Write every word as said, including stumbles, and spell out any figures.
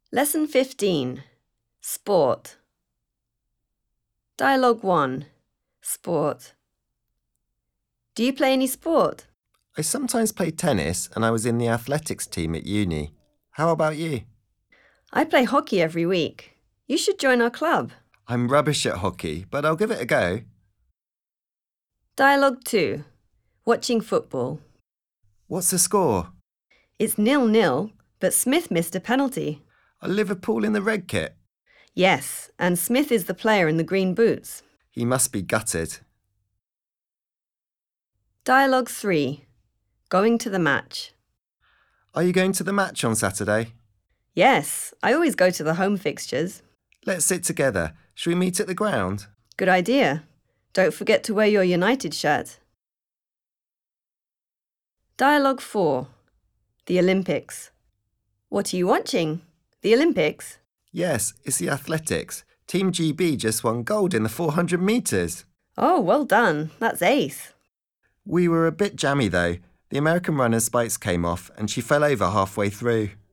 Lesson fifteen. Sport. Dialogue one. Sport. Do you play any sport? I sometimes play tennis and I was in the athletics team at uni. How about you? I play hockey every week. You should join our club. I'm rubbish at hockey, but I'll give it a go. Dialogue two. Watching football. What's the score? It's nil-nil, but Smith missed a penalty. Are Liverpool in the red kit? Yes, and Smith is the player in the green boots. He must be gutted. Dialogue three. Going to the match. Are you going to the match on Saturday? Yes, I always go to the home fixtures. Let's sit together. Shall we meet at the ground? Good idea. Don't forget to wear your United shirt. Dialogue four. The Olympics. What are you watching? The Olympics? Yes, it's the athletics. Team G B just won gold in the four hundred metres. Oh, well done. That's ace. We were a bit jammy though. The American runner's spikes came off and she fell over halfway through.